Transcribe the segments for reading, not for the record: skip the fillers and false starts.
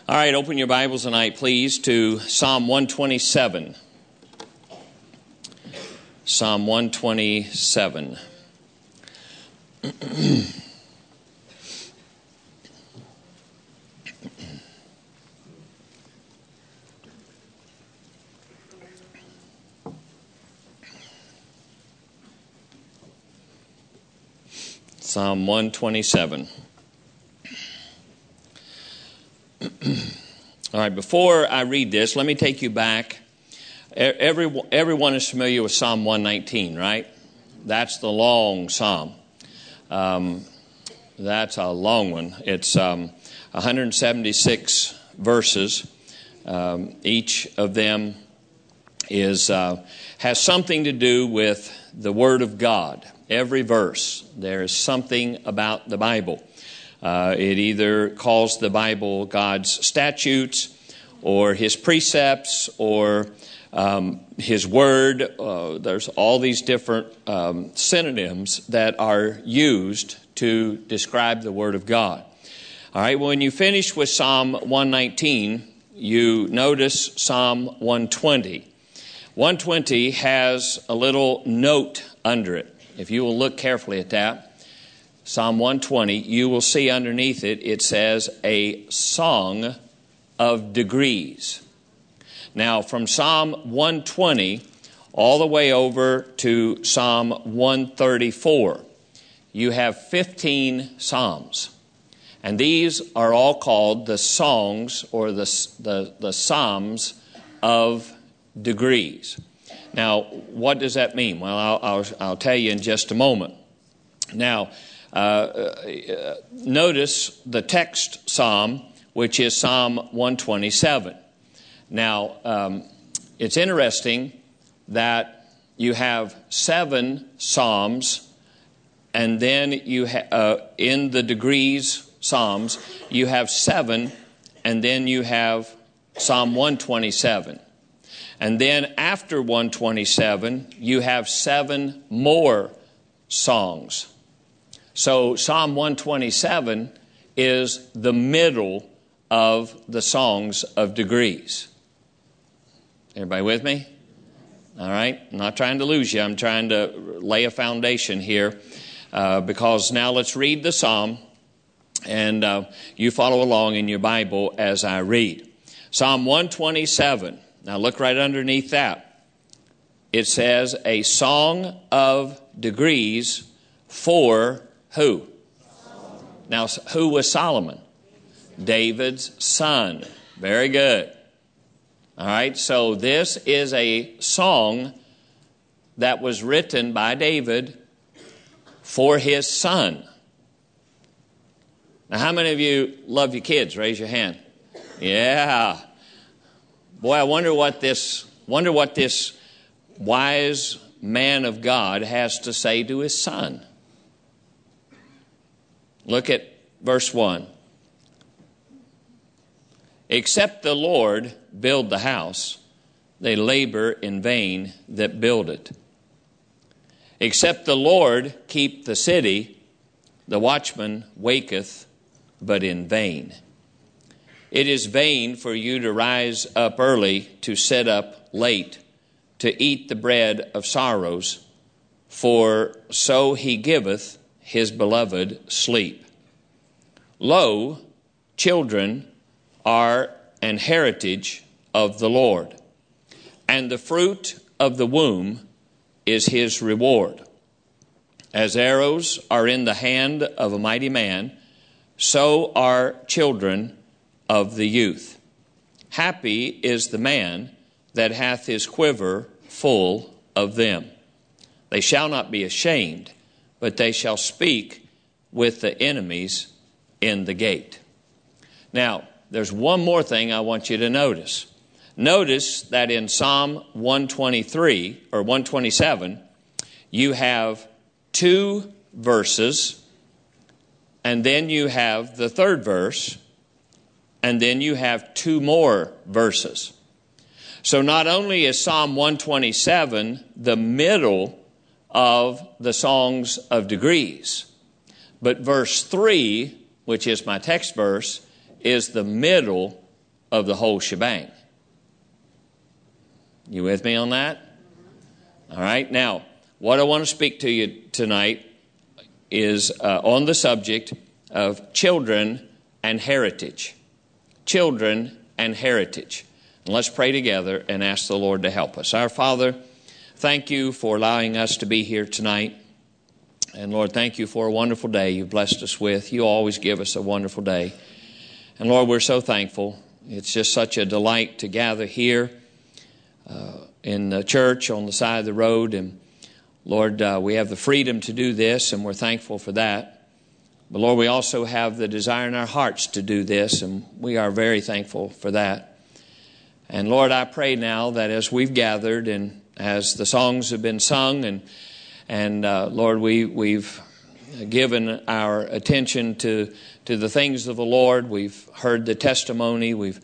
All right, open your Bibles tonight, please, to Psalm 127. Psalm 127. Psalm 127. All right, before I read this, let me take you back. Everyone is familiar with Psalm 119, right? That's the long psalm. That's a long one. It's 176 verses. Each of them has something to do with the Word of God. Every verse, there is something about the Bible. It either calls the Bible God's statutes or His precepts or His Word. There's all these different synonyms that are used to describe the Word of God. All right, when you finish with Psalm 119, you notice Psalm 120. 120 has a little note under it. If you will look carefully at that, Psalm 120, you will see underneath it, it says, a song of degrees. Now, from Psalm 120 all the way over to Psalm 134, you have 15 psalms. And these are all called the songs or the psalms of degrees. Now, what does that mean? Well, I'll tell you in just a moment. Now, notice the text psalm, which is Psalm 127. Now, it's interesting that you have 7 psalms, and then you in the degrees psalms, you have 7, and then you have Psalm 127. And then after 127, you have 7 more songs. So Psalm 127 is the middle of the songs of degrees. Everybody with me? All right. I'm not trying to lose you. I'm trying to lay a foundation here because now let's read the psalm and you follow along in your Bible as I read. Psalm 127. Now look right underneath that. It says a song of degrees for who? Now, who was Solomon? David's son. Very good. All right, so this is a song that was written by David for his son. Now, how many of you love your kids? Raise your hand. Yeah. Boy, I wonder what this wise man of God has to say to his son. Look at verse 1. Except the Lord build the house, they labor in vain that build it. Except the Lord keep the city, the watchman waketh, but in vain. It is vain for you to rise up early, to sit up late, to eat the bread of sorrows, for so he giveth his beloved sleep. Lo, children are an heritage of the Lord, and the fruit of the womb is his reward. As arrows are in the hand of a mighty man, so are children of the youth. Happy is the man that hath his quiver full of them. They shall not be ashamed, but they shall speak with the enemies in the gate. Now, there's one more thing I want you to notice. Notice that in Psalm 123 or 127, you have 2 verses, and then you have the 3rd verse, and then you have 2 more verses. So not only is Psalm 127 the middle of the songs of degrees, but verse 3, which is my text verse, is the middle of the whole shebang. You with me on that? All right. Now, what I want to speak to you tonight is on the subject of children and heritage. Children and heritage. And let's pray together and ask the Lord to help us. Our Father, thank you for allowing us to be here tonight. And Lord, thank you for a wonderful day you've blessed us with. You always give us a wonderful day. And Lord, we're so thankful. It's just such a delight to gather here in the church on the side of the road. And Lord, we have the freedom to do this, and we're thankful for that. But Lord, we also have the desire in our hearts to do this, and we are very thankful for that. And Lord, I pray now that as we've gathered and as the songs have been sung, and Lord, we've given our attention to the things of the Lord. We've heard the testimony. We've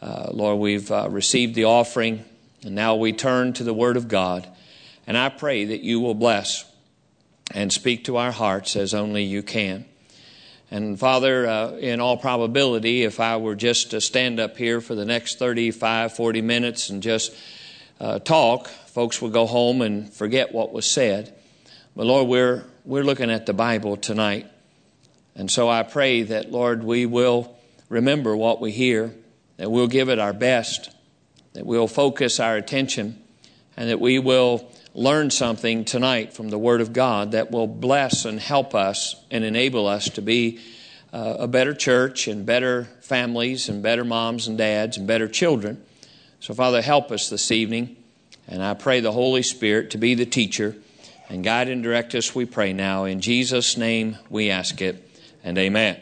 received the offering, and now we turn to the Word of God. And I pray that you will bless and speak to our hearts as only you can. And Father, in all probability, if I were just to stand up here for the next 35, 40 minutes and just talk, folks would go home and forget what was said. But Lord, we're looking at the Bible tonight. And so I pray that, Lord, we will remember what we hear, that we'll give it our best, that we'll focus our attention, and that we will learn something tonight from the Word of God that will bless and help us and enable us to be a better church and better families and better moms and dads and better children. So, Father, help us this evening. And I pray the Holy Spirit to be the teacher and guide and direct us, we pray now. In Jesus' name we ask it, and amen.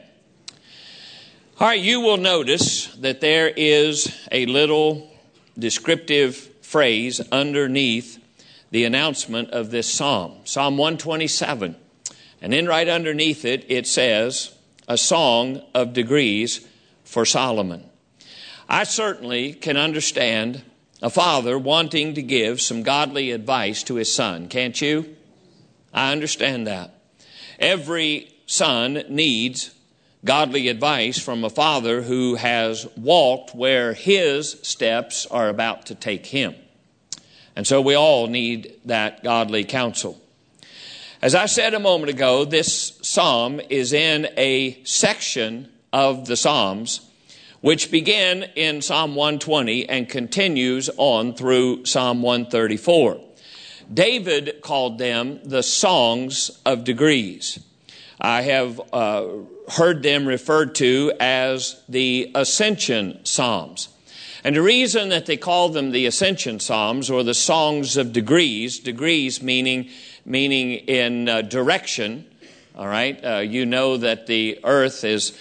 All right, you will notice that there is a little descriptive phrase underneath the announcement of this psalm, Psalm 127. And then right underneath it, it says, a song of degrees for Solomon. I certainly can understand a father wanting to give some godly advice to his son, can't you? I understand that. Every son needs godly advice from a father who has walked where his steps are about to take him. And so we all need that godly counsel. As I said a moment ago, this psalm is in a section of the Psalms which begin in Psalm 120 and continues on through Psalm 134. David called them the songs of degrees. I have heard them referred to as the Ascension Psalms. And the reason that they call them the Ascension Psalms or the songs of degrees meaning in direction, all right? You know that the earth is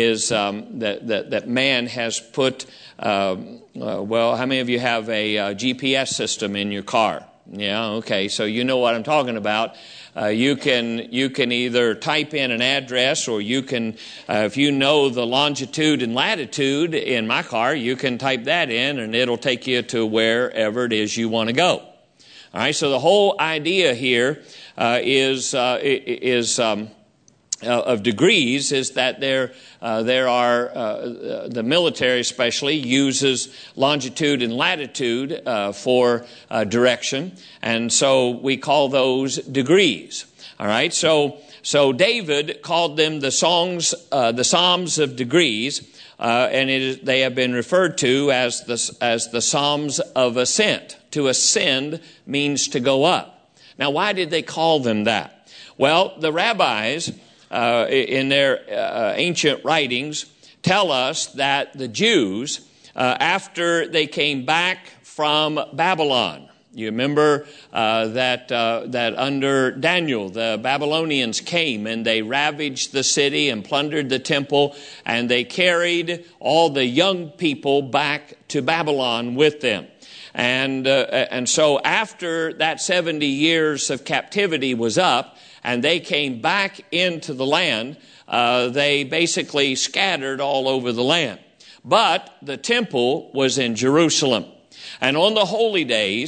that man has put, well, how many of you have a GPS system in your car? Yeah, okay, so you know what I'm talking about. You can either type in an address, or you can, if you know the longitude and latitude in my car, you can type that in and it'll take you to wherever it is you want to go. All right, so the whole idea here of degrees is that there are the military especially uses longitude and latitude for direction, and so we call those degrees. All right, so David called them the Psalms of degrees, and they have been referred to as the Psalms of ascent. To ascend means to go up. Now, why did they call them that? Well, the rabbis in their ancient writings tell us that the Jews, after they came back from Babylon, you remember that under Daniel, the Babylonians came and they ravaged the city and plundered the temple, and they carried all the young people back to Babylon with them. And so after that 70 years of captivity was up, and they came back into the land, they basically scattered all over the land. But the temple was in Jerusalem. And on the holy days,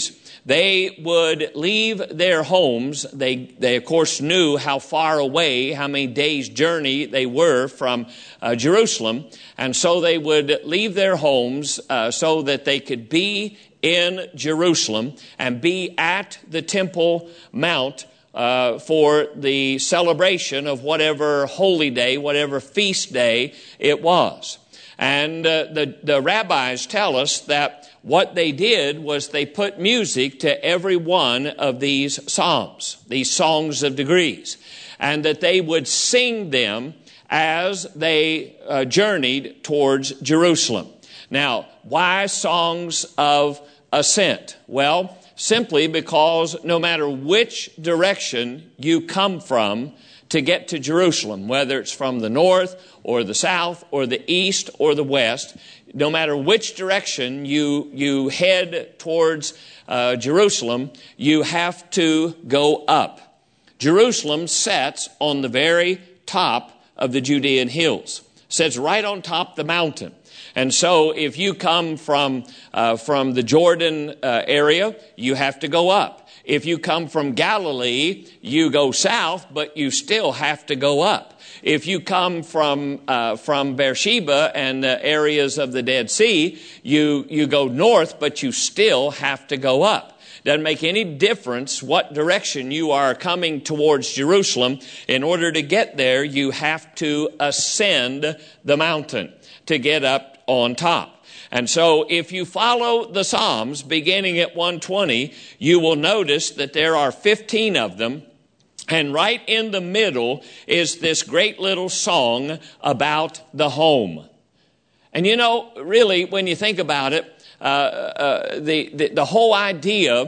They would leave their homes. They of course knew how far away, how many days' journey they were from Jerusalem. And so they would leave their homes so that they could be in Jerusalem and be at the Temple Mount for the celebration of whatever holy day, whatever feast day it was. And the rabbis tell us that what they did was they put music to every one of these psalms, these songs of degrees, and that they would sing them as they journeyed towards Jerusalem. Now, why songs of ascent? Well, simply because no matter which direction you come from to get to Jerusalem, whether it's from the north or the south or the east or the west, no matter which direction you head towards Jerusalem, you have to go up. Jerusalem sits on the very top of the Judean hills, sits right on top of the mountain. And so if you come from the Jordan area, you have to go up. If you come from Galilee, you go south, but you still have to go up. If you come from Beersheba and areas of the Dead Sea, you go north, but you still have to go up. Doesn't make any difference what direction you are coming towards Jerusalem. In order to get there, you have to ascend the mountain to get up on top. And so if you follow the Psalms beginning at 120, you will notice that there are 15 of them. And right in the middle is this great little song about the home. And you know, really, when you think about it, the whole idea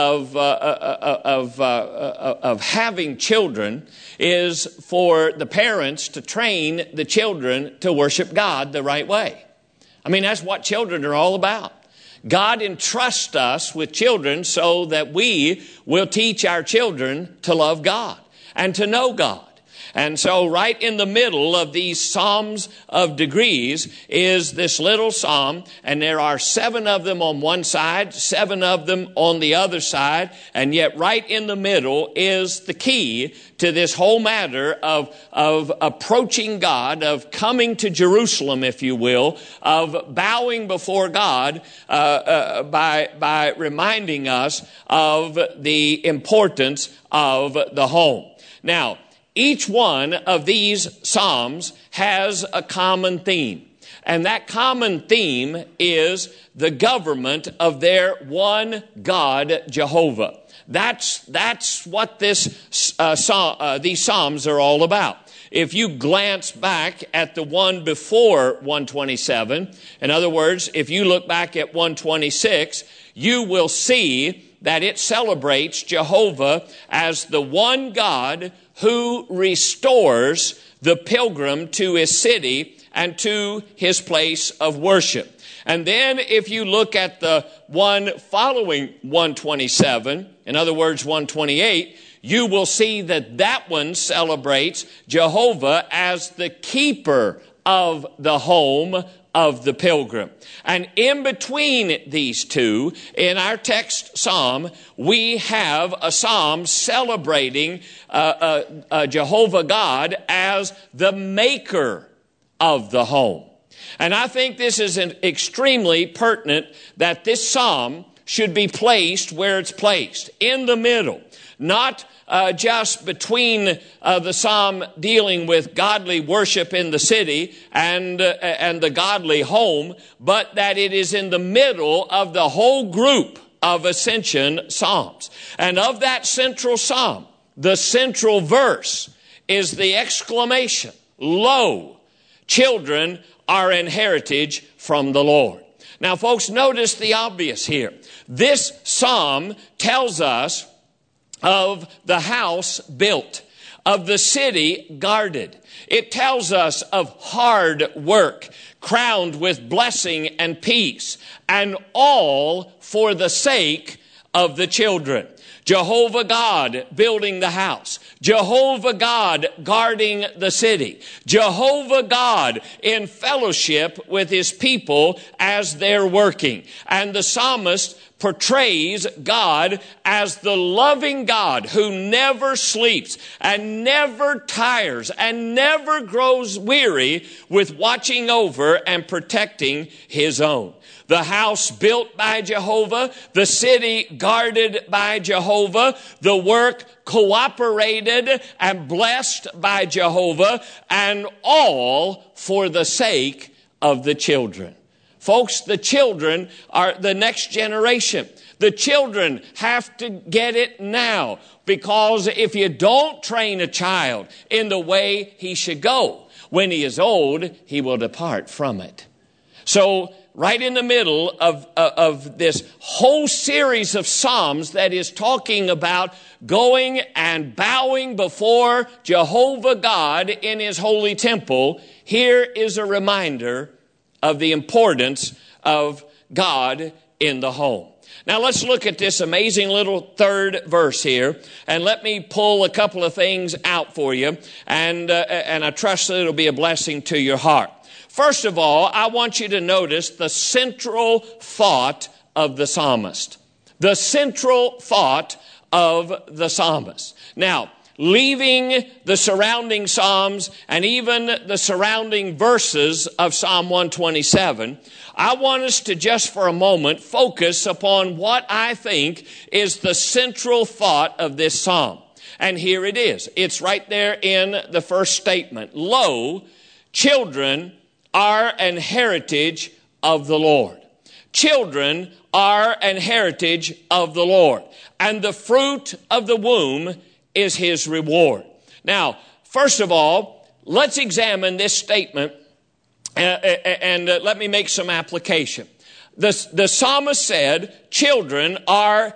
of having children is for the parents to train the children to worship God the right way. I mean, that's what children are all about. God entrusts us with children so that we will teach our children to love God and to know God. And so right in the middle of these Psalms of degrees is this little psalm, and there are 7 of them on one side, 7 of them on the other side, and yet right in the middle is the key to this whole matter of approaching God, of coming to Jerusalem, if you will, of bowing before God by reminding us of the importance of the home. Now, each one of these psalms has a common theme. And that common theme is the government of their one God, Jehovah. That's what these psalms are all about. If you glance back at the one before 127, in other words, if you look back at 126, you will see that it celebrates Jehovah as the one God who restores the pilgrim to his city and to his place of worship. And then if you look at the one following 127, in other words, 128, you will see that that one celebrates Jehovah as the keeper of the home of the pilgrim. And in between these two, in our text psalm, we have a psalm celebrating Jehovah God as the maker of the home. And I think this is extremely pertinent that this psalm should be placed where it's placed, in the middle, not just between the psalm dealing with godly worship in the city and the godly home, but that it is in the middle of the whole group of ascension psalms. And of that central psalm, the central verse is the exclamation, "Lo, children are an heritage from the Lord." Now, folks, notice the obvious here. This psalm tells us of the house built, of the city guarded. It tells us of hard work, crowned with blessing and peace, and all for the sake of the children. Jehovah God building the house. Jehovah God guarding the city. Jehovah God in fellowship with his people as they're working. And the psalmist portrays God as the loving God who never sleeps and never tires and never grows weary with watching over and protecting his own. The house built by Jehovah, the city guarded by Jehovah, the work cooperated and blessed by Jehovah, and all for the sake of the children. Folks, the children are the next generation. The children have to get it now, because if you don't train a child in the way he should go, when he is old, he will depart from it. So, right in the middle of this whole series of Psalms that is talking about going and bowing before Jehovah God in his holy temple, here is a reminder of the importance of God in the home. Now let's look at this amazing little third verse here, and let me pull a couple of things out for you, and I trust that it'll be a blessing to your heart. First of all, I want you to notice the central thought of the psalmist. The central thought of the psalmist. Now, leaving the surrounding psalms and even the surrounding verses of Psalm 127, I want us to just for a moment focus upon what I think is the central thought of this psalm. And here it is. It's right there in the first statement. Lo, children are an heritage of the Lord. Children are an heritage of the Lord. And the fruit of the womb is his reward. Now, first of all, let's examine this statement and let me make some application. The psalmist said, children are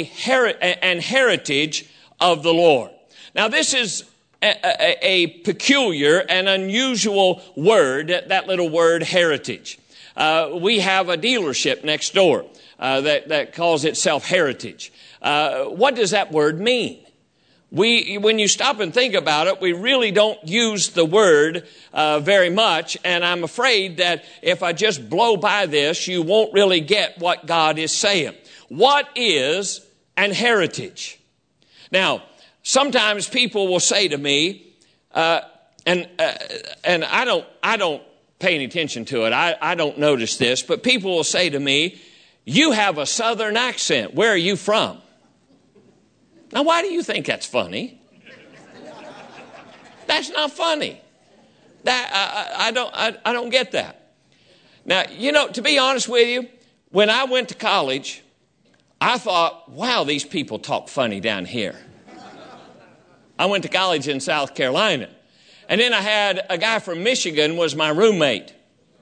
an heritage of the Lord. Now, this is a peculiar and unusual word, that little word heritage. We have a dealership next door that calls itself Heritage. What does that word mean? When you stop and think about it, we really don't use the word very much, and I'm afraid that if I just blow by this, you won't really get what God is saying. What is an heritage? Now, sometimes people will say to me, and I don't pay any attention to it. I don't notice this, but people will say to me, "You have a southern accent. Where are you from?" Now, why do you think that's funny? That's not funny. I don't get that. Now, to be honest with you, when I went to college, I thought, wow, these people talk funny down here. I went to college in South Carolina. And then I had a guy from Michigan was my roommate.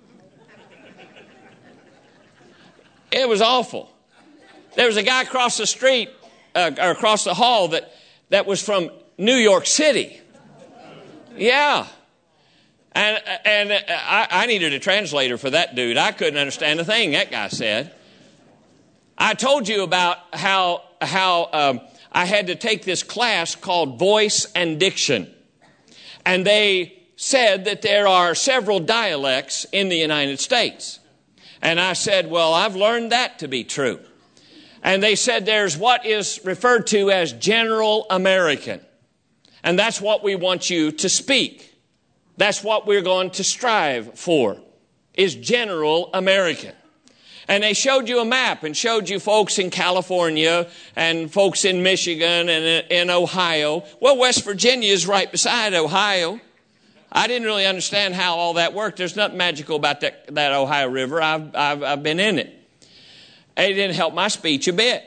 It was awful. There was a guy across the street, or across the hall that was from New York City. Yeah. And I needed a translator for that dude. I couldn't understand a thing that guy said. I told you about how I had to take this class called Voice and Diction. And they said that there are several dialects in the United States. And I said, well, I've learned that to be true. And they said there's what is referred to as General American. And that's what we want you to speak. That's what we're going to strive for, is General American. And they showed you a map and showed you folks in California and folks in Michigan and in Ohio. Well, West Virginia is right beside Ohio. I didn't really understand how all that worked. There's nothing magical about that Ohio River. I've been in it. It didn't help my speech a bit.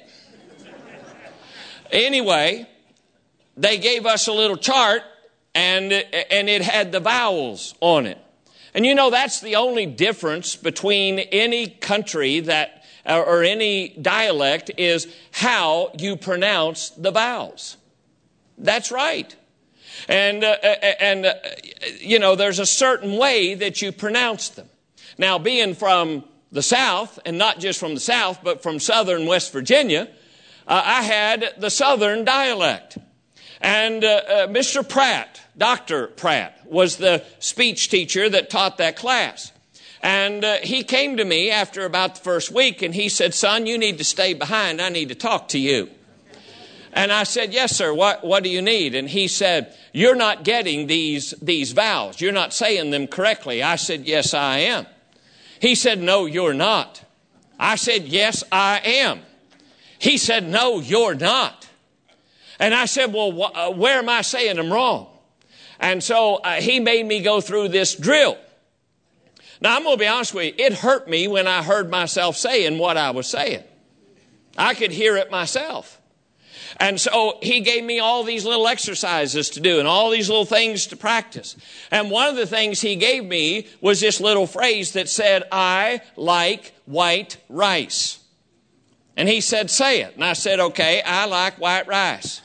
Anyway, they gave us a little chart and it had the vowels on it. And that's the only difference between any country or any dialect is how you pronounce the vowels. That's right. And there's a certain way that you pronounce them. Now, being from the South, and not just from the South, but from southern West Virginia, I had the Southern dialect. And Mr. Pratt, Dr. Pratt, was the speech teacher that taught that class. And he came to me after about the first week, and he said, "Son, you need to stay behind. I need to talk to you." And I said, "Yes, sir. What do you need?" And he said, "You're not getting these vowels. You're not saying them correctly." I said, "Yes, I am." He said, "No, you're not." I said, "Yes, I am." He said, "No, you're not." And I said, "Well, where am I saying them wrong?" And so he made me go through this drill. Now, I'm going to be honest with you. It hurt me when I heard myself saying what I was saying. I could hear it myself. And so he gave me all these little exercises to do and all these little things to practice. And one of the things he gave me was this little phrase that said, "I like white rice." And he said, "Say it." And I said, "Okay, I like white rice."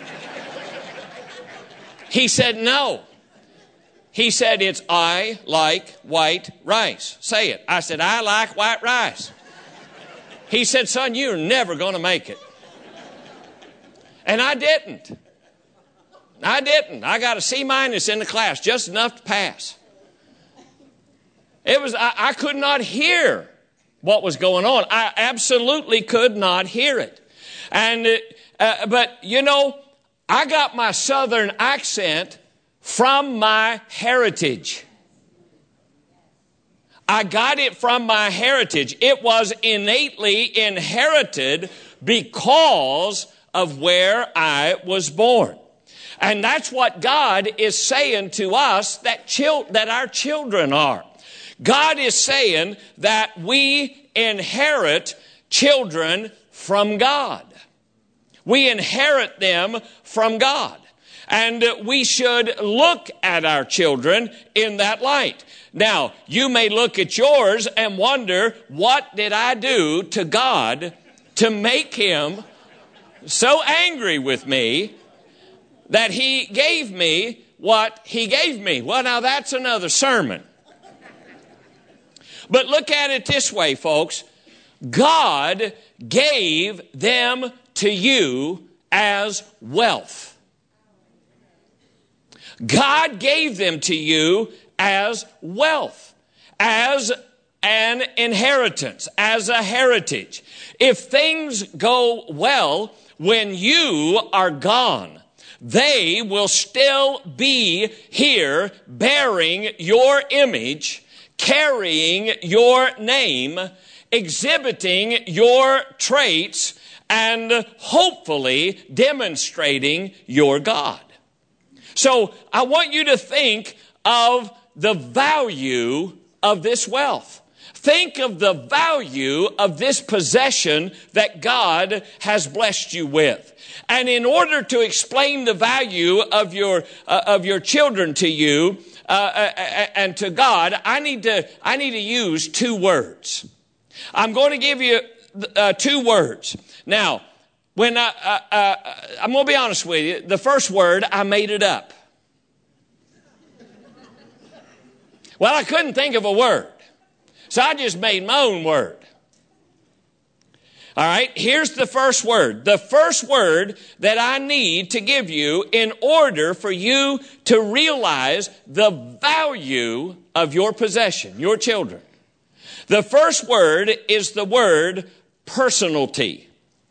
He said, "No." He said, "It's I like white rice. Say it." I said, "I like white rice." He said, "Son, you're never going to make it." And I didn't. I got a C- in the class, just enough to pass. I could not hear what was going on. I absolutely could not hear it. But you know, I got my Southern accent from my heritage. I got it from my heritage. It was innately inherited because of where I was born. And that's what God is saying to us that our children are. God is saying that we inherit children from God. We inherit them from God. And we should look at our children in that light. Now, you may look at yours and wonder, what did I do to God to make him so angry with me that he gave me what he gave me? Well, now that's another sermon. But look at it this way, folks. God gave them to you as wealth. God gave them to you as wealth, as an inheritance, as a heritage. If things go well when you are gone, they will still be here bearing your image, carrying your name, exhibiting your traits, and hopefully demonstrating your God. So I want you to think of the value of this wealth. Think of the value of this possession that God has blessed you with. And in order to explain the value of your children to you and to God, I need to use two words. I'm going to give you two words. Now, when I'm going to be honest with you, the first word, I made it up. Well, I couldn't think of a word, so I just made my own word. All right, here's the first word. The first word that I need to give you in order for you to realize the value of your possession, your children. The first word is the word personality.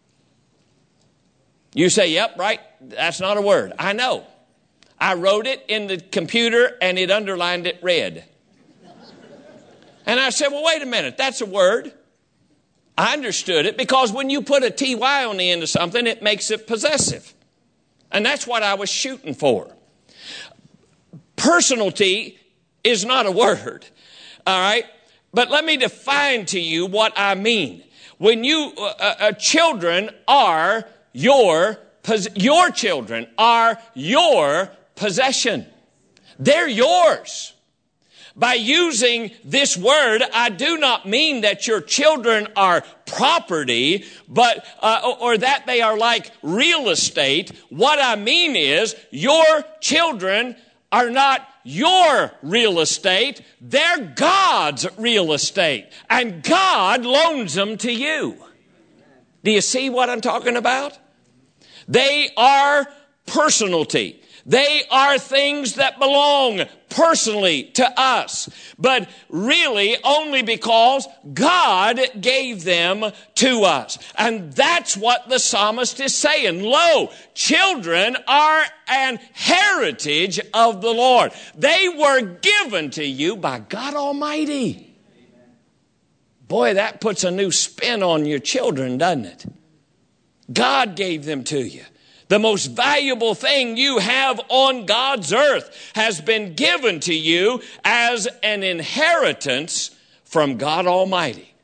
You say, "Yep, right, that's not a word." I know. I wrote it in the computer and it underlined it red. And I said, "Well, wait a minute, that's a word." I understood it because when you put a TY on the end of something, it makes it possessive. And that's what I was shooting for. Personality is not a word, all right? But let me define to you what I mean. When children are your children are your possession. They're yours. By using this word, I do not mean that your children are property, but or that they are like real estate. What I mean is your children are not your real estate. They're God's real estate, and God loans them to you. Do you see what I'm talking about? They are personality. They are things that belong personally to us, but really only because God gave them to us. And that's what the psalmist is saying. Lo, children are an heritage of the Lord. They were given to you by God Almighty. Boy, that puts a new spin on your children, doesn't it? God gave them to you. The most valuable thing you have on God's earth has been given to you as an inheritance from God Almighty.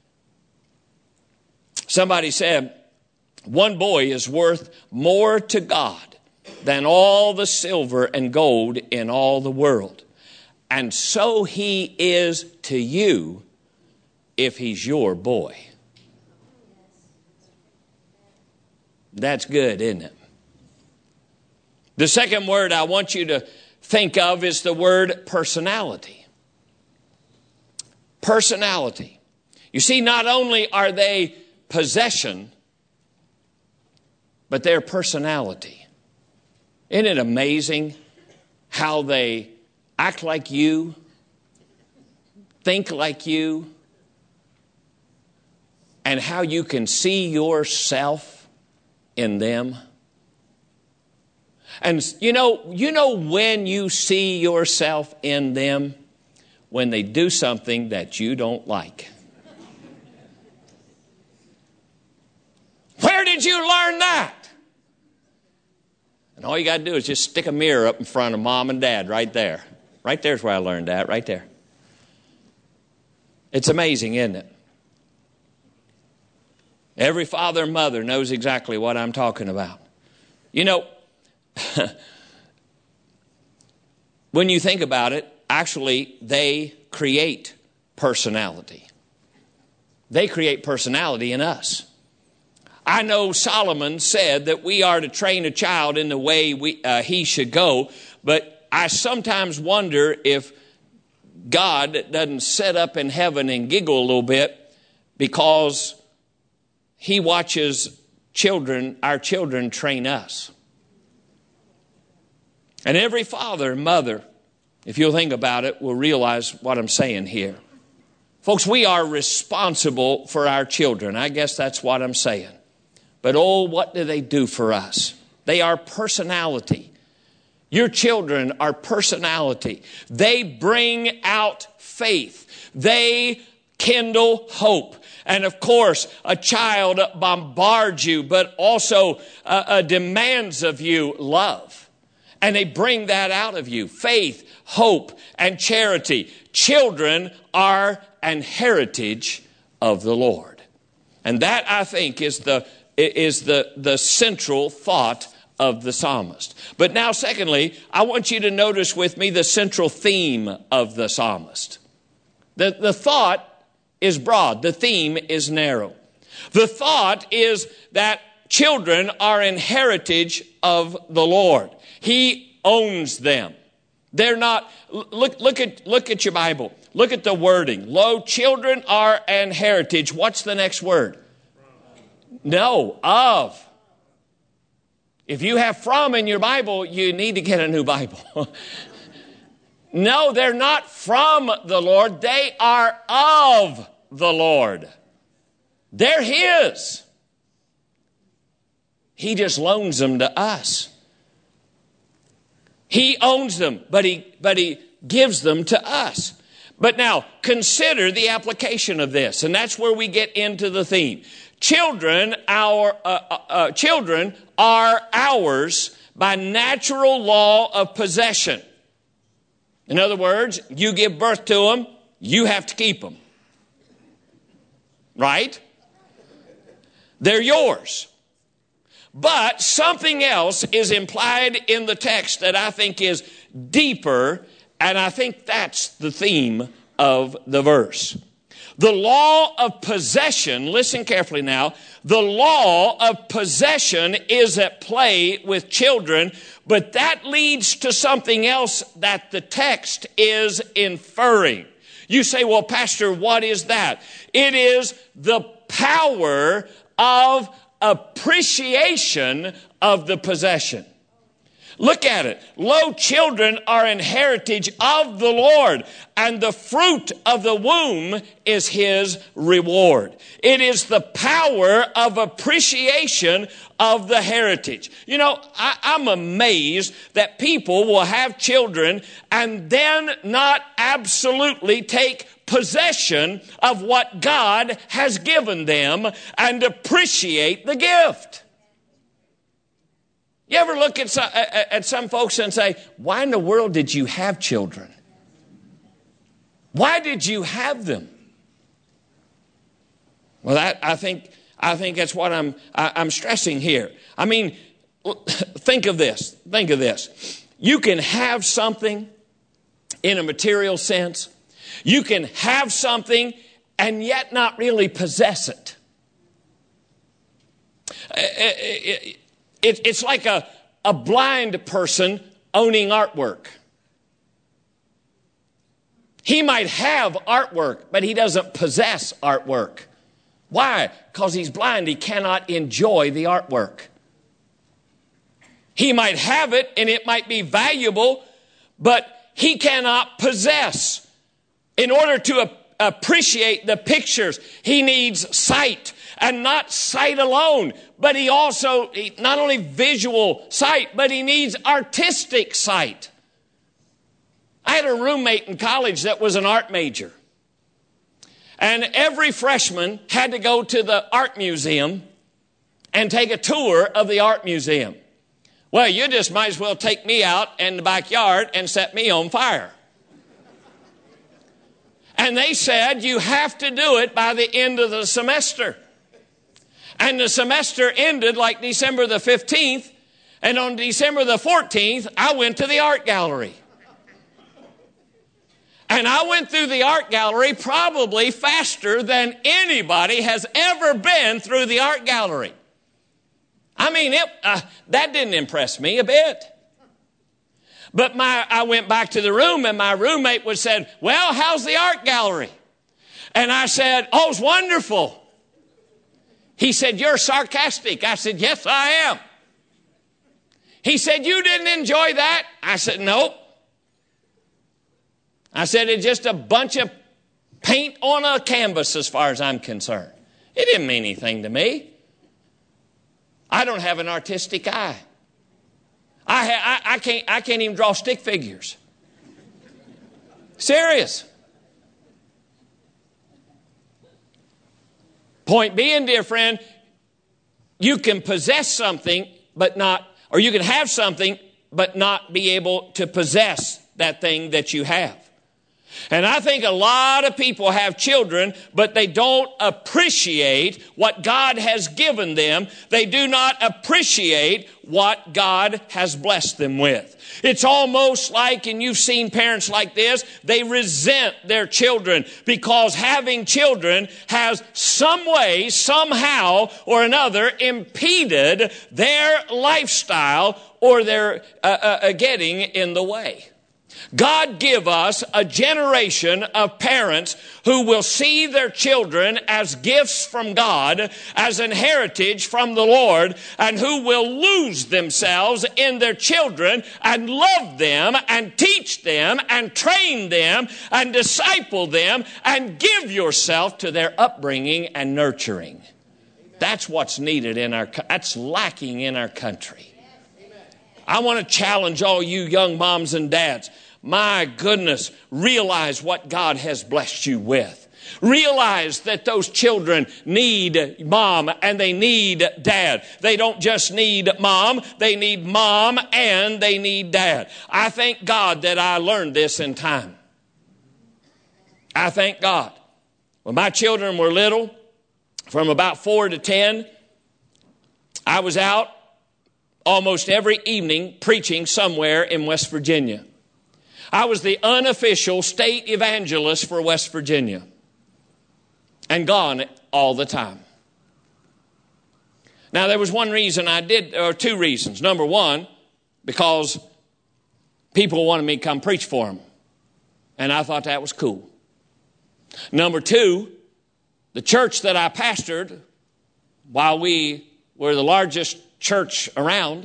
Somebody said, one boy is worth more to God than all the silver and gold in all the world. And so he is to you if he's your boy. That's good, isn't it? The second word I want you to think of is the word personality. Personality. You see, not only are they possession, but their personality. Isn't it amazing how they act like you, think like you, and how you can see yourself in them? And you know when you see yourself in them? When they do something that you don't like. Where did you learn that? And all you got to do is just stick a mirror up in front of mom and dad right there. Right there's where I learned that, right there. It's amazing, isn't it? Every father and mother knows exactly what I'm talking about. You know, when you think about it, actually, they create personality. They create personality in us. I know Solomon said that we are to train a child in the way he should go, but I sometimes wonder if God doesn't sit up in heaven and giggle a little bit because he watches our children train us. And every father and mother, if you'll think about it, will realize what I'm saying here. Folks, we are responsible for our children. I guess that's what I'm saying. But oh, what do they do for us? They are personality. Your children are personality. They bring out faith. They kindle hope. And of course, a child bombards you, but also demands of you love. And they bring that out of you. Faith, hope, and charity. Children are an heritage of the Lord. And that, I think, is the central thought of the psalmist. But now, secondly, I want you to notice with me the central theme of the psalmist. The thought is broad. The theme is narrow. The thought is that children are an heritage of the Lord. He owns them. They're not, look at your Bible. Look at the wording. Lo, children are an heritage. What's the next word? No, of. If you have from in your Bible, you need to get a new Bible. No, they're not from the Lord. They are of the Lord. They're His. He just loans them to us. He owns them, but he gives them to us. But now, consider the application of this, and that's where we get into the theme. Children are ours by natural law of possession. In other words, you give birth to them, you have to keep them. Right? They're yours. But something else is implied in the text that I think is deeper, and I think that's the theme of the verse. The law of possession, listen carefully now, the law of possession is at play with children, but that leads to something else that the text is inferring. You say, well, Pastor, what is that? It is the power of appreciation of the possession. Look at it. Lo, children are an heritage of the Lord, and the fruit of the womb is His reward. It is the power of appreciation of the heritage. You know, I'm amazed that people will have children and then not absolutely take possession of what God has given them and appreciate the gift. You ever look at some folks and say, why in the world did you have children? Why did you have them? Well, I think that's what I'm stressing here. I mean, think of this. Think of this. You can have something in a material sense. You can have something and yet not really possess it. It's like a blind person owning artwork. He might have artwork, but he doesn't possess artwork. Why? Because he's blind. He cannot enjoy the artwork. He might have it, and it might be valuable, but he cannot possess. In order to appreciate the pictures, he needs sight. And not sight alone, but he also, not only visual sight, but he needs artistic sight. I had a roommate in college that was an art major. And every freshman had to go to the art museum and take a tour of the art museum. Well, you just might as well take me out in the backyard and set me on fire. And they said, you have to do it by the end of the semester. And the semester ended like December the 15th. And on December the 14th, I went to the art gallery. And I went through the art gallery probably faster than anybody has ever been through the art gallery. I mean, that didn't impress me a bit. But I went back to the room and my roommate would said, well, how's the art gallery? And I said, oh, it's wonderful. He said, you're sarcastic. I said, yes, I am. He said, you didn't enjoy that? I said, nope. I said, it's just a bunch of paint on a canvas as far as I'm concerned. It didn't mean anything to me. I don't have an artistic eye. I can't even draw stick figures. Serious. Point being, dear friend, you can possess something but not, or you can have something but not be able to possess that thing that you have. And I think a lot of people have children, but they don't appreciate what God has given them. They do not appreciate what God has blessed them with. It's almost like, and you've seen parents like this, they resent their children because having children has some way, somehow or another impeded their lifestyle or their getting in the way. God give us a generation of parents who will see their children as gifts from God, as an heritage from the Lord, and who will lose themselves in their children and love them and teach them and train them and disciple them and give yourself to their upbringing and nurturing. That's what's needed that's lacking in our country. I want to challenge all you young moms and dads. My goodness, realize what God has blessed you with. Realize that those children need mom and they need dad. They don't just need mom, they need mom and they need dad. I thank God that I learned this in time. I thank God. When my children were little, from about 4 to 10, I was out almost every evening preaching somewhere in West Virginia. I was the unofficial state evangelist for West Virginia and gone all the time. Now, there was one reason I did, or two reasons. Number one, because people wanted me to come preach for them, and I thought that was cool. Number two, the church that I pastored while we were the largest church around,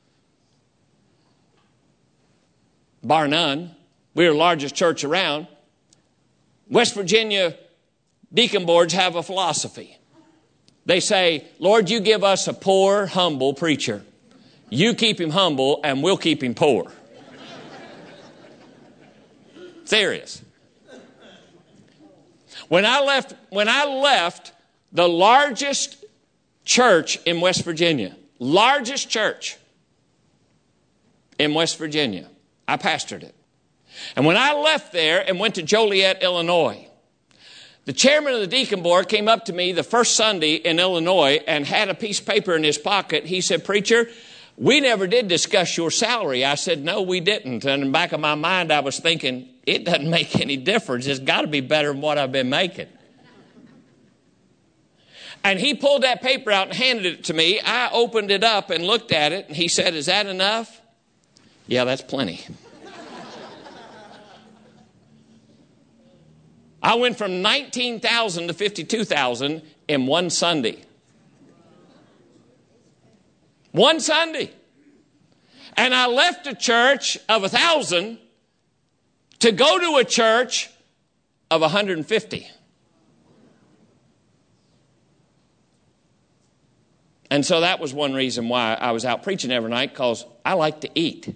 bar none, we were the largest church around, West Virginia deacon boards have a philosophy. They say, Lord, you give us a poor, humble preacher. You keep him humble and we'll keep him poor. Serious. When I left the largest church in West Virginia, largest church in West Virginia, I pastored it. And when I left there and went to Joliet, Illinois, the chairman of the deacon board came up to me the first Sunday in Illinois and had a piece of paper in his pocket. He said, preacher, we never did discuss your salary. I said, no, we didn't. And in the back of my mind, I was thinking, it doesn't make any difference. It's got to be better than what I've been making. And he pulled that paper out and handed it to me. I opened it up and looked at it. And he said, is that enough? Yeah, that's plenty. I went from 19,000 to 52,000 in one Sunday. One Sunday. And I left a church of 1,000 to go to a church of 150. And so that was one reason why I was out preaching every night, because I like to eat.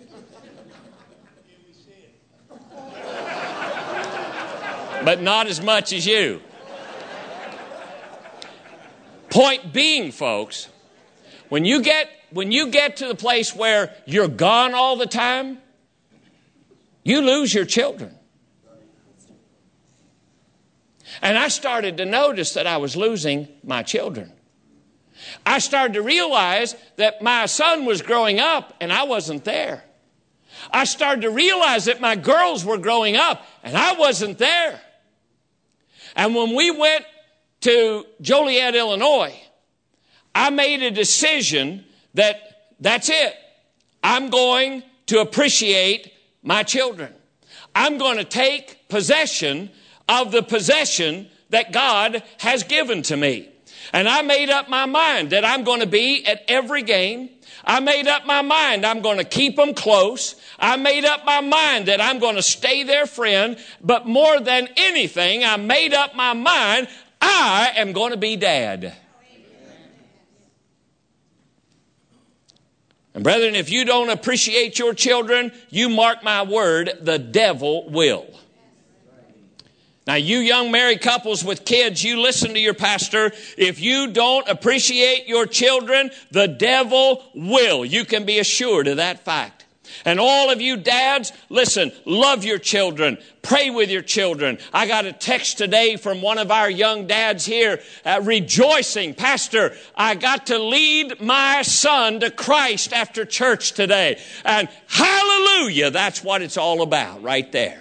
But not as much as you. Point being, folks, when you get to the place where you're gone all the time, you lose your children. And I started to notice that I was losing my children. I started to realize that my son was growing up and I wasn't there. I started to realize that my girls were growing up and I wasn't there. And when we went to Joliet, Illinois, I made a decision that that's it. I'm going to appreciate my children. I'm going to take possession of the possession that God has given to me. And I made up my mind that I'm going to be at every game. I made up my mind I'm going to keep them close. I made up my mind that I'm going to stay their friend. But more than anything, I made up my mind I am going to be dad. And brethren, if you don't appreciate your children, you mark my word, the devil will. Now, you young married couples with kids, you listen to your pastor. If you don't appreciate your children, the devil will. You can be assured of that fact. And all of you dads, listen, love your children. Pray with your children. I got a text today from one of our young dads here rejoicing. Pastor, I got to lead my son to Christ after church today. And hallelujah, that's what it's all about right there.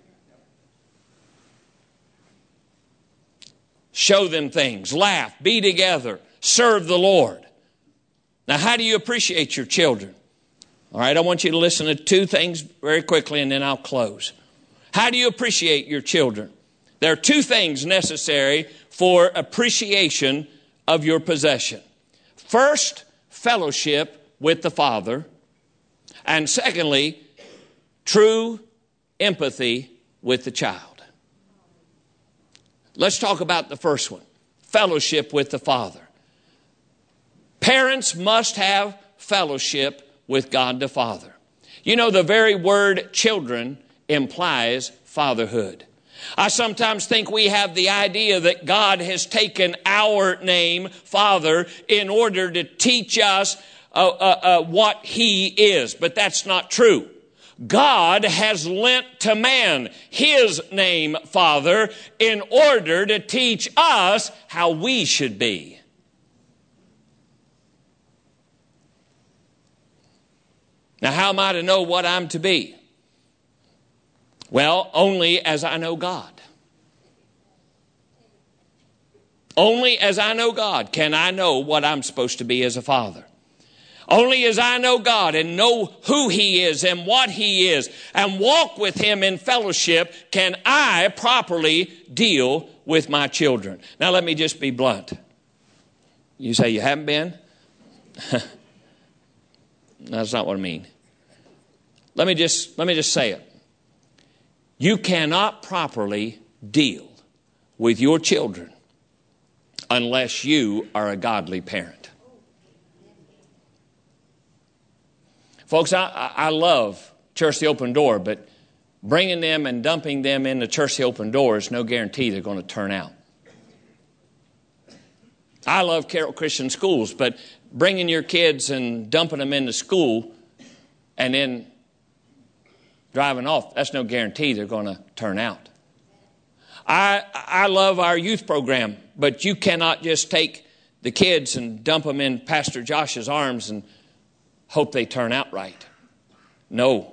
Show them things, laugh, be together, serve the Lord. Now, how do you appreciate your children? All right, I want you to listen to two things very quickly and then I'll close. How do you appreciate your children? There are two things necessary for appreciation of your possession. First, fellowship with the Father. And secondly, true empathy with the child. Let's talk about the first one, fellowship with the Father. Parents must have fellowship with God the Father. You know, the very word children implies fatherhood. I sometimes think we have the idea that God has taken our name, Father, in order to teach us what He is. But that's not true. God has lent to man His name, Father, in order to teach us how we should be. Now, how am I to know what I'm to be? Well, only as I know God. Only as I know God can I know what I'm supposed to be as a father. Only as I know God and know who He is and what He is and walk with Him in fellowship can I properly deal with my children. Now let me just be blunt. You say you haven't been? That's not what I mean. Let me just say it. You cannot properly deal with your children unless you are a godly parent. Folks, I love Church the Open Door, but bringing them and dumping them into Church the Open Door is no guarantee they're going to turn out. I love Carroll Christian Schools, but bringing your kids and dumping them into school and then driving off, that's no guarantee they're going to turn out. I love our youth program, but you cannot just take the kids and dump them in Pastor Josh's arms and hope they turn out right. No.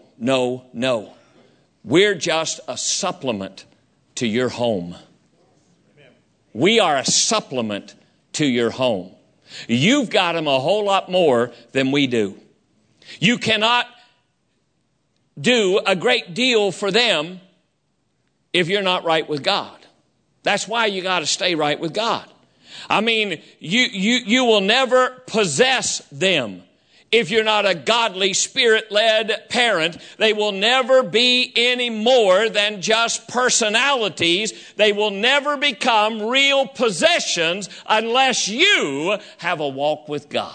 We're just a supplement to your home. We are a supplement to your home. You've got them a whole lot more than we do. You cannot do a great deal for them if you're not right with God. That's why you got to stay right with God. I mean, you will never possess them. If you're not a godly, Spirit-led parent, they will never be any more than just personalities. They will never become real possessions unless you have a walk with God.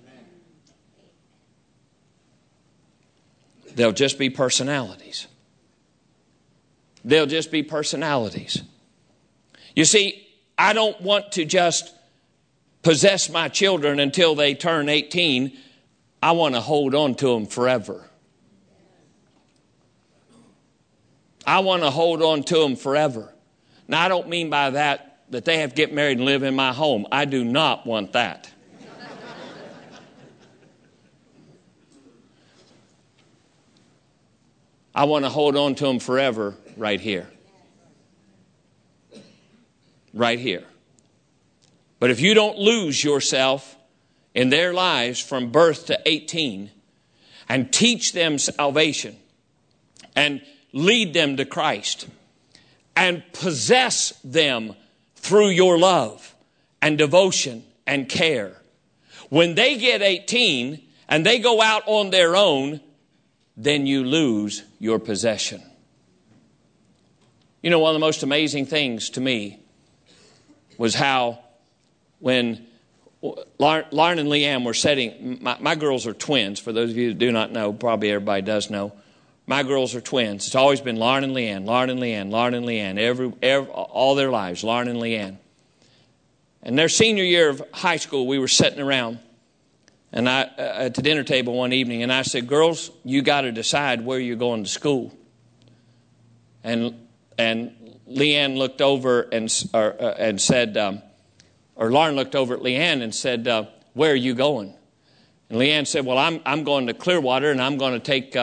They'll just be personalities. They'll just be personalities. You see, I don't want to just possess my children until they turn 18. I want to hold on to them forever. I want to hold on to them forever. Now, I don't mean by that they have to get married and live in my home. I do not want that. I want to hold on to them forever right here. Right here. But if you don't lose yourself in their lives from birth to 18 and teach them salvation and lead them to Christ and possess them through your love and devotion and care, when they get 18 and they go out on their own, then you lose your possession. You know, one of the most amazing things to me was how when Lauren and Leanne were setting, my girls are twins. For those of you that do not know, probably everybody does know. My girls are twins. It's always been Lauren and Leanne, Lauren and Leanne, Lauren and Leanne, all their lives, Lauren and Leanne. And their senior year of high school, we were sitting around and at the dinner table one evening, and I said, girls, you got to decide where you're going to school. And Leanne looked over and said, or Lauren looked over at Leanne and said, where are you going? And Leanne said, well, I'm going to Clearwater, and I'm going to take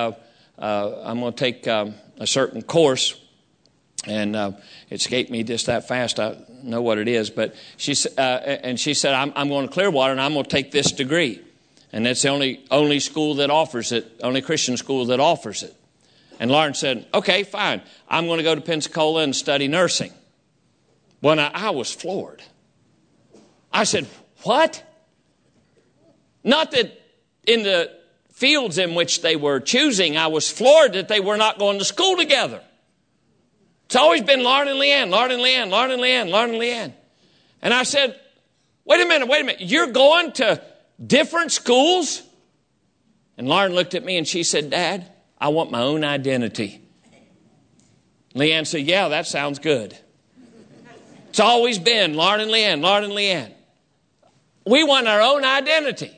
a certain course. And it escaped me just that fast. I know what it is. But she said, I'm going to Clearwater, and I'm going to take this degree. And that's the only school that offers it, only Christian school that offers it. And Lauren said, okay, fine. I'm going to go to Pensacola and study nursing. Well, I was floored. I said, what? Not that in the fields in which they were choosing, I was floored that they were not going to school together. It's always been Lauren and Leanne, Lauren and Leanne, Lauren and Leanne, Lauren and Leanne. And I said, wait a minute. You're going to different schools? And Lauren looked at me and she said, Dad, I want my own identity. Leanne said, yeah, that sounds good. It's always been Lauren and Leanne, Lauren and Leanne. We want our own identity.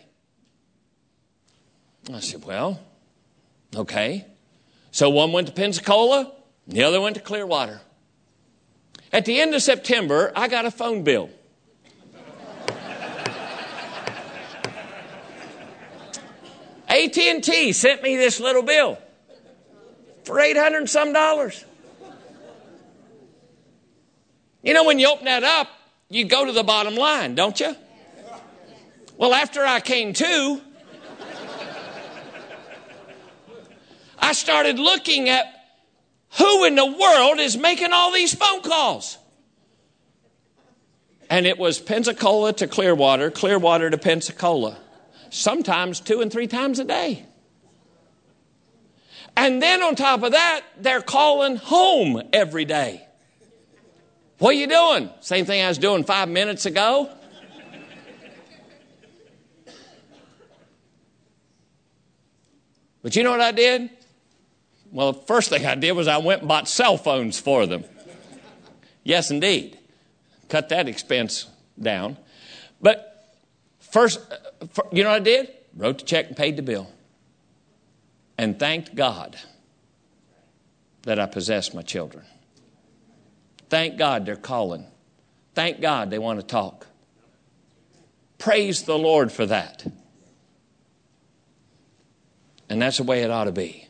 I said, well, okay. So one went to Pensacola, and the other went to Clearwater. At the end of September, I got a phone bill. AT&T sent me this little bill for $800 and some. You know, when you open that up, you go to the bottom line, don't you? Well, after I came to, I started looking at who in the world is making all these phone calls. And it was Pensacola to Clearwater, Clearwater to Pensacola. Sometimes 2 and 3 times a day. And then on top of that, they're calling home every day. What are you doing? Same thing I was doing 5 minutes ago. But you know what I did? Well, the first thing I did was I went and bought cell phones for them. Yes, indeed. Cut that expense down. But first, you know what I did? Wrote the check and paid the bill. And thanked God that I possessed my children. Thank God they're calling. Thank God they want to talk. Praise the Lord for that. And that's the way it ought to be.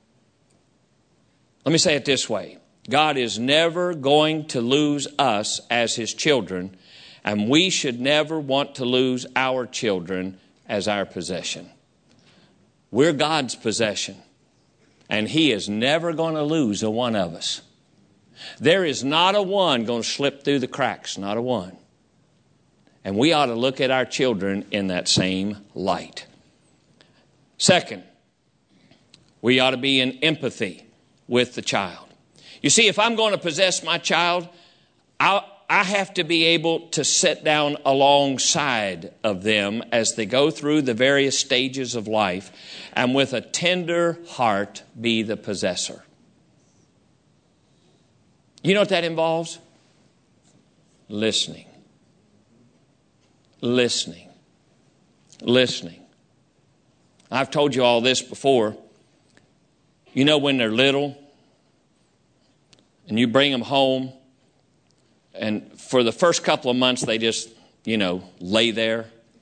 Let me say it this way. God is never going to lose us as His children, and we should never want to lose our children as our possession. We're God's possession, and He is never going to lose a one of us. There is not a one going to slip through the cracks, not a one. And we ought to look at our children in that same light. Second, we ought to be in empathy with the child. You see, if I'm going to possess my child, I have to be able to sit down alongside of them as they go through the various stages of life and with a tender heart be the possessor. You know what that involves? Listening. Listening. Listening. I've told you all this before. You know when they're little and you bring them home and for the first couple of months they just, lay there.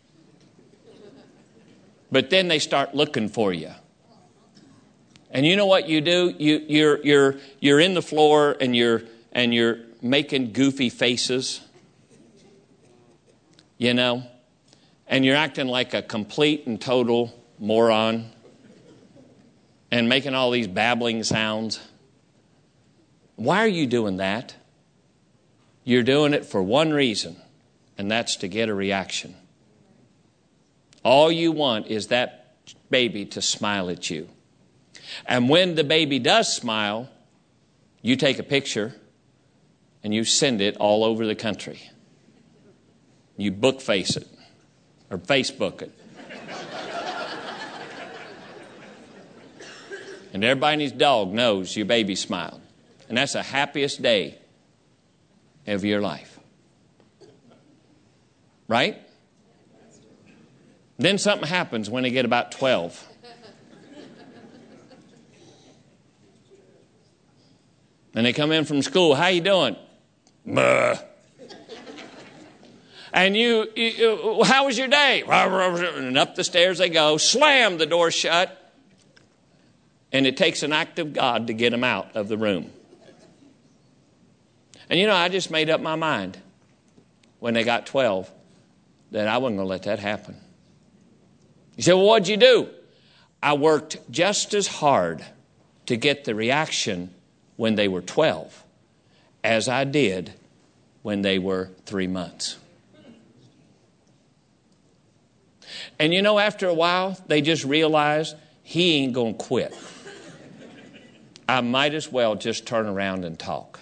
But then they start looking for you. And you know what you do? You're in the floor and you're making goofy faces. And you're acting like a complete and total moron. And making all these babbling sounds. Why are you doing that? You're doing it for one reason, and that's to get a reaction. All you want is that baby to smile at you. And when the baby does smile, you take a picture and you send it all over the country. You bookface it or Facebook it. And everybody and his dog knows your baby smiled. And that's the happiest day of your life. Right? Then something happens when they get about 12. And they come in from school. How you doing? Buh. And you, how was your day? And up the stairs they go. Slam the door shut. And it takes an act of God to get them out of the room. And I just made up my mind when they got 12 that I wasn't going to let that happen. You say, well, what'd you do? I worked just as hard to get the reaction when they were 12 as I did when they were 3 months. And after a while, they just realized he ain't going to quit. I might as well just turn around and talk.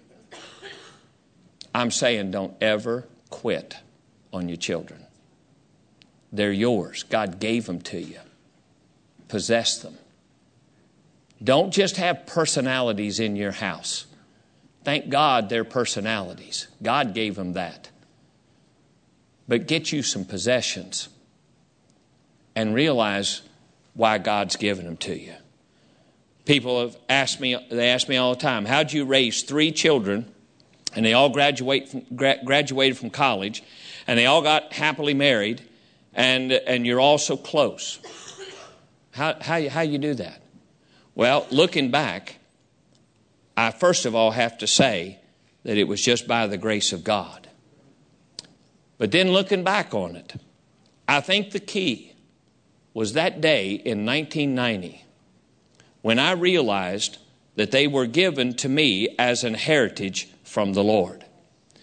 I'm saying don't ever quit on your children. They're yours. God gave them to you. Possess them. Don't just have personalities in your house. Thank God they're personalities. God gave them that. But get you some possessions and realize why God's given them to you. People have asked me all the time, how'd you raise 3 children and they all graduated from college and they all got happily married and you're all so close? How you do that? Well, looking back, I first of all have to say that it was just by the grace of God. But then looking back on it, I think the key was that day in 1990 when I realized that they were given to me as an heritage from the Lord.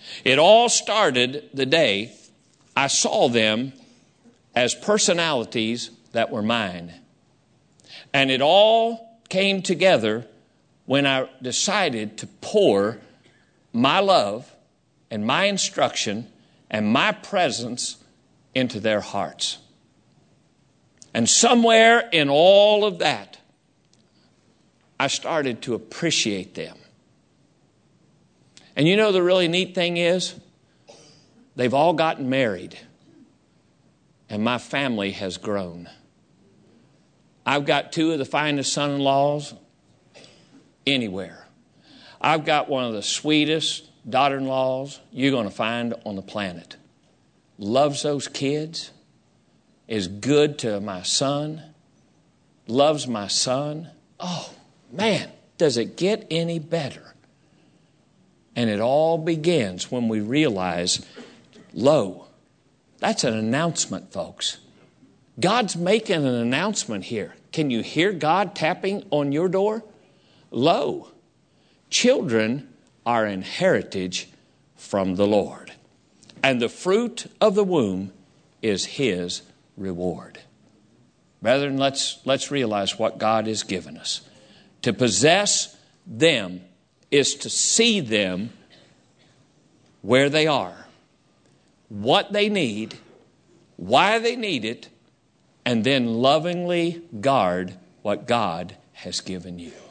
It all started the day I saw them as personalities that were mine. And it all came together when I decided to pour my love and my instruction and my presence into their hearts. And somewhere in all of that, I started to appreciate them. And you know the really neat thing is, they've all gotten married, and my family has grown. I've got 2 of the finest son-in-laws anywhere. I've got one of the sweetest daughter-in-laws you're going to find on the planet. Loves those kids, is good to my son, loves my son. Oh, man, does it get any better? And it all begins when we realize, lo, that's an announcement, folks. God's making an announcement here. Can you hear God tapping on your door? Lo, children are an heritage from the Lord, and the fruit of the womb is His reward. Brethren, let's realize what God has given us. To possess them is to see them where they are, what they need, why they need it, and then lovingly guard what God has given you.